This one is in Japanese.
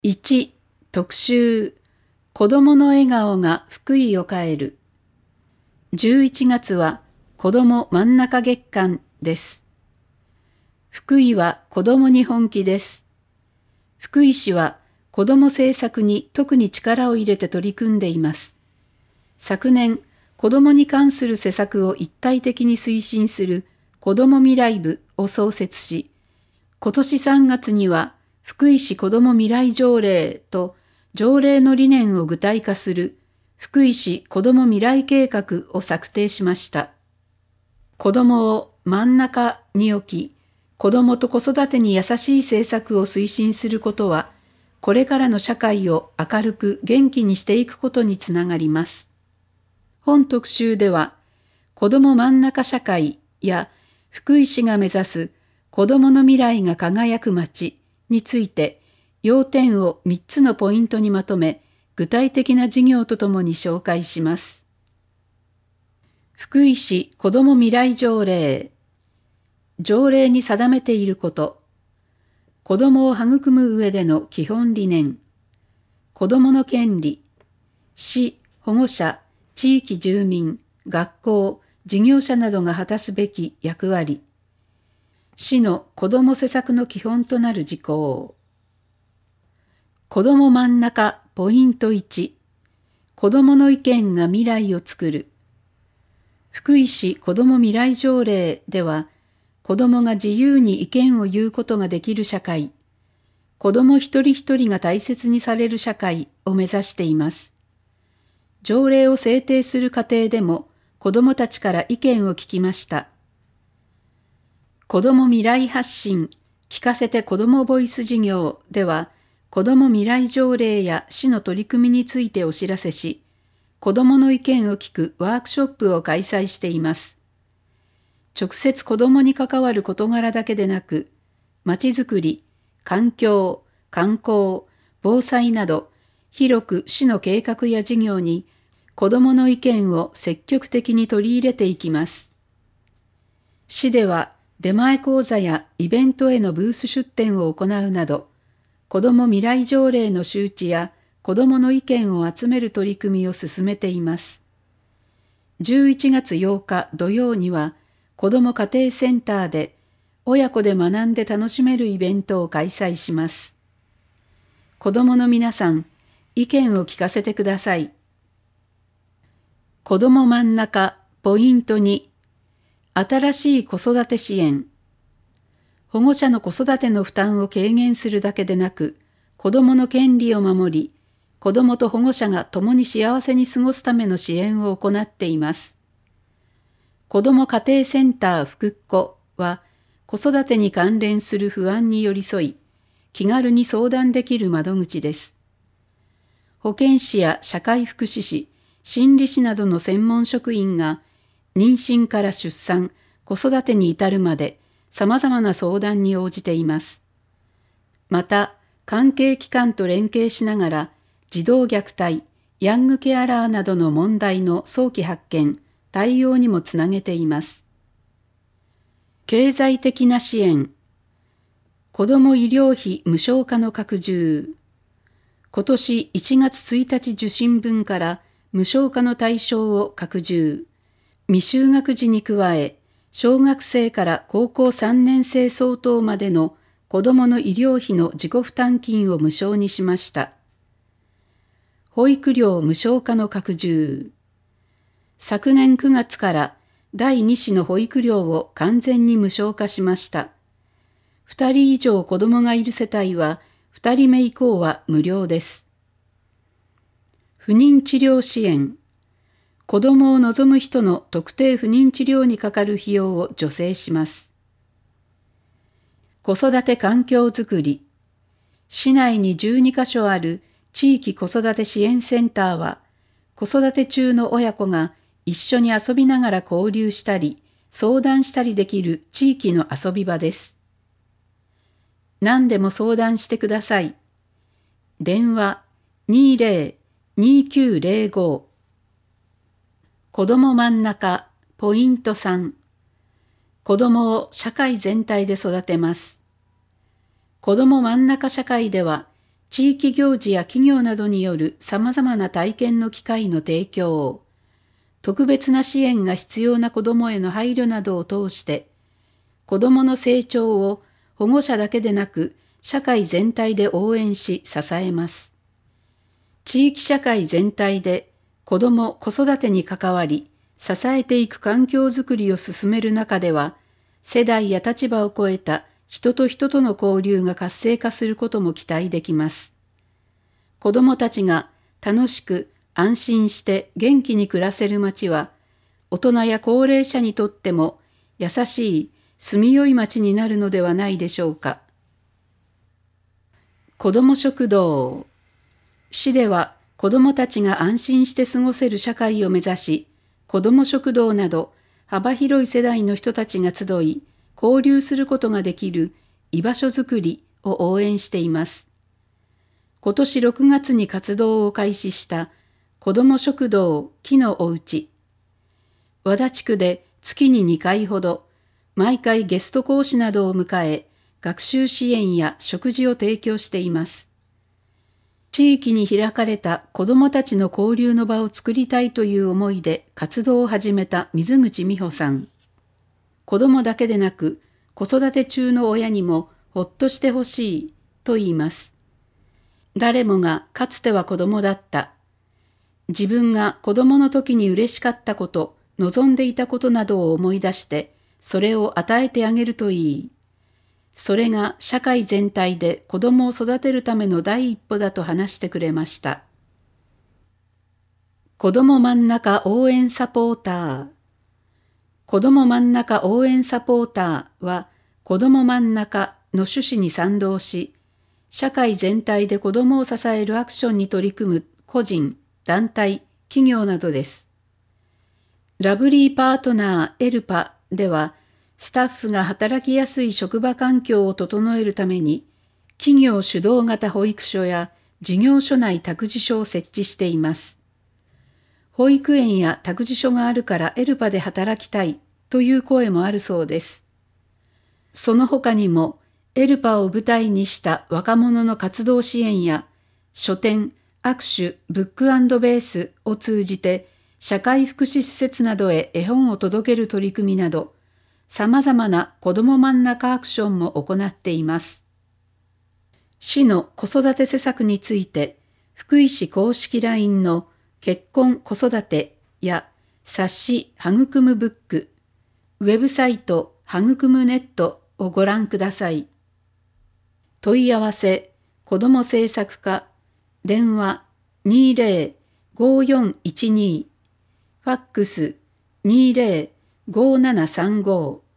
1、特集、子どもの笑顔が福井を変える。11月は子ども真ん中月間です。福井は子どもに本気です。福井市は子ども政策に特に力を入れて取り組んでいます。昨年、子どもに関する施策を一体的に推進する子ども未来部を創設し、今年3月には福井市子ども未来条例と条例の理念を具体化する福井市子ども未来計画を策定しました。子どもを真ん中に置き、子どもと子育てに優しい政策を推進することは、これからの社会を明るく元気にしていくことにつながります。本特集では、子ども真ん中社会や福井市が目指す子どもの未来が輝く街について、要点を3つのポイントにまとめ、具体的な事業とともに紹介します。福井市子ども未来条例。条例に定めていること。子どもを育む上での基本理念。子どもの権利。市、保護者、地域住民、学校、事業者などが果たすべき役割。市の子ども施策の基本となる事項。子ども真ん中ポイント1。子どもの意見が未来をつくる。福井市子ども未来条例では、子どもが自由に意見を言うことができる社会、子ども一人一人が大切にされる社会を目指しています。条例を制定する過程でも、子どもたちから意見を聞きました。子ども未来発信、聞かせて子どもボイス事業では、子ども未来条例や市の取り組みについてお知らせし、子どもの意見を聞くワークショップを開催しています。直接子どもに関わる事柄だけでなく、まちづくり、環境、観光、防災など、広く市の計画や事業に子どもの意見を積極的に取り入れていきます。市では出前講座やイベントへのブース出展を行うなど、子ども未来条例の周知や子どもの意見を集める取り組みを進めています。11月8日土曜には、子ども家庭センターで親子で学んで楽しめるイベントを開催します。子どもの皆さん、意見を聞かせてください。子ども真ん中ポイント2、新しい子育て支援。保護者の子育ての負担を軽減するだけでなく、子どもの権利を守り、子どもと保護者が共に幸せに過ごすための支援を行っています。子ども家庭センターふくっこは、子育てに関連する不安に寄り添い、気軽に相談できる窓口です。保健師や社会福祉士、心理士などの専門職員が、妊娠から出産、子育てに至るまで、様々な相談に応じています。また、関係機関と連携しながら、児童虐待、ヤングケアラーなどの問題の早期発見、対応にもつなげています。経済的な支援。子ども医療費無償化の拡充。今年1月1日受診分から無償化の対象を拡充。未就学児に加え、小学生から高校3年生相当までの子どもの医療費の自己負担金を無償にしました。保育料無償化の拡充。昨年9月から第2子の保育料を完全に無償化しました。2人以上子どもがいる世帯は2人目以降は無料です。不妊治療支援。子どもを望む人の特定不妊治療にかかる費用を助成します。子育て環境づくり。市内に12カ所ある地域子育て支援センターは、子育て中の親子が一緒に遊びながら交流したり、相談したりできる地域の遊び場です。何でも相談してください。電話20-2905。子ども真ん中ポイント3。子どもを社会全体で育てます。子ども真ん中社会では、 地域行事や企業などによるさまざまな体験の機会の提供、特別な支援が必要な子どもへの配慮などを通して、子どもの成長を保護者だけでなく社会全体で応援し支えます。地域社会全体で子ども・子育てに関わり、支えていく環境づくりを進める中では、世代や立場を超えた人と人との交流が活性化することも期待できます。子どもたちが楽しく安心して元気に暮らせる街は、大人や高齢者にとっても優しい住みよい街になるのではないでしょうか。子ども食堂。市では子どもたちが安心して過ごせる社会を目指し、子ども食堂など幅広い世代の人たちが集い、交流することができる居場所づくりを応援しています。今年6月に活動を開始した子ども食堂木のおうち。和田地区で月に2回ほど、毎回ゲスト講師などを迎え、学習支援や食事を提供しています。地域に開かれた子どもたちの交流の場を作りたいという思いで活動を始めた水口美穂さん。子どもだけでなく子育て中の親にもほっとしてほしいと言います。誰もがかつては子どもだった。自分が子どもの時に嬉しかったこと、望んでいたことなどを思い出して、それを与えてあげるといい。それが社会全体で子どもを育てるための第一歩だと話してくれました。子ども真ん中応援サポーター。子ども真ん中応援サポーターは、子ども真ん中の趣旨に賛同し、社会全体で子どもを支えるアクションに取り組む個人、団体、企業などです。ラブリーパートナーエルパでは、スタッフが働きやすい職場環境を整えるために、企業主導型保育所や事業所内託児所を設置しています。保育園や託児所があるからエルパで働きたいという声もあるそうです。その他にも、エルパを舞台にした若者の活動支援や、書店、握手、ブック&ベースを通じて、社会福祉施設などへ絵本を届ける取り組みなど、様々な子ども真ん中アクションも行っています。市の子育て施策について、福井市公式 LINE の結婚子育てや冊子はぐくむブック、ウェブサイトはぐくむネットをご覧ください。問い合わせ、子ども政策課、電話 20-5412、ファックス 20-5735